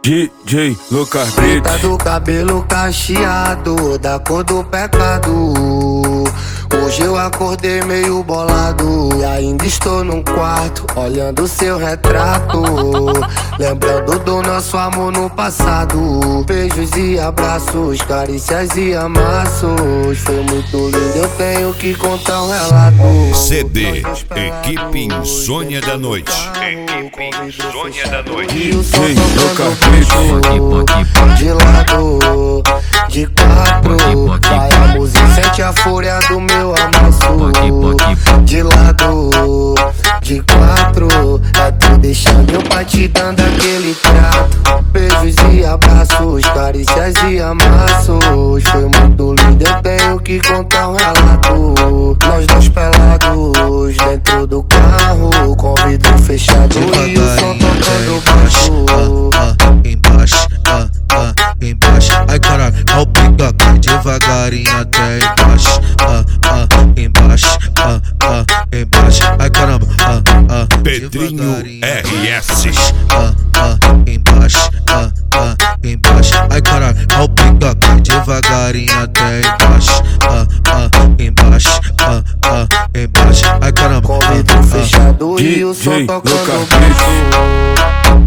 DJ Lucas Preta Beats. do cabelo cacheado, da cor do pecado. Hoje eu acordei meio bolado e ainda estou num quarto olhando seu retrato, lembrando do nosso amor no passado. Beijos e abraços, carícias e amassos. Foi muito lindo, eu tenho que contar um relato. CD Equipe Insônia da Noite. Equipe Insônia da Noite. E o som DJ Lucas tocando de lado, de quatro. Vai a música, sente a fúria do meu amasso. De lado, de quatro. É tu deixando eu pra te dando aquele trato. Beijos e abraços, carícias e amassos. Foi muito lindo, eu tenho que contar um relato. Nós dois pelados dentro do carro, com o vidro fechado e o som tocando baixo. Embaixo, embaixo. Ai caralho, ao pica devagarinho até embaixo. Embaixo, embaixo. Ai caramba, Pedrinho RS. Embaixo, embaixo. Ai caralho, ao pica devagarinho até embaixo. Embaixo, embaixo. Ai caramba, Com o vidro fechado e o som DJ tocando Lucas baixo.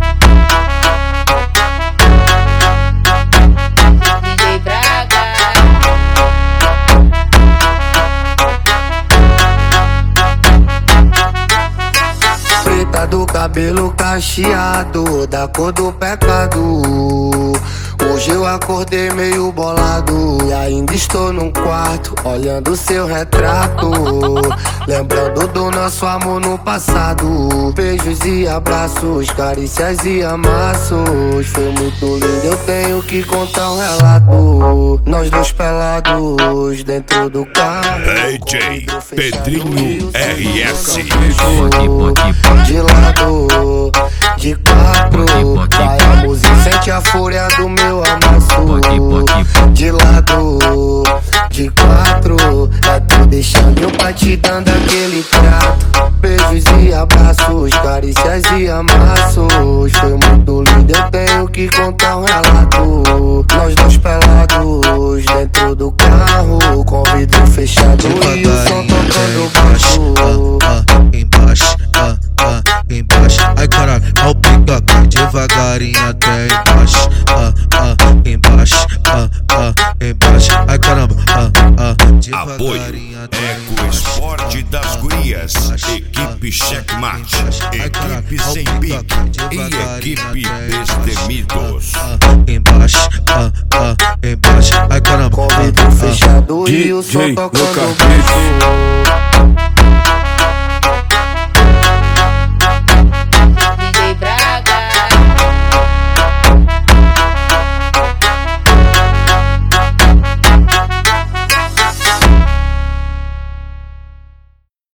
DJ Braga. Preta do cabelo cacheado, da cor do pecado. Hoje eu acordei meio bolado e ainda estou num quarto olhando seu retrato, lembrando do nosso amor no passado. Beijos e abraços, carícias e amassos. Foi muito lindo, eu tenho que contar um relato. Nós dois pelados dentro do carro, DJ Pedrinho RS. de lado, de quatro. Vai a música, sente a fúria do meu amasso. De lado, de quatro. É tu deixando eu pra te dando aquele trato. Beijos e abraços, carícias e amassos. Foi muito lindo, eu tenho que contar um relato. Nós dois pelados dentro do carro, com o vidro fechado e o som tocando baixo. Embaixo, embaixo. Ai caralho, ao pica devagarinho até embaixo. Embaixo, embaixo. Ai caramba, Apoio Eco Esporte das Gurias. Equipe Checkmate. Equipe Sem Pique. E Equipe Destemidos. Embaixo, embaixo. Ai caramba, Com o vidro fechado e o som DJ tocando Lucas baixo.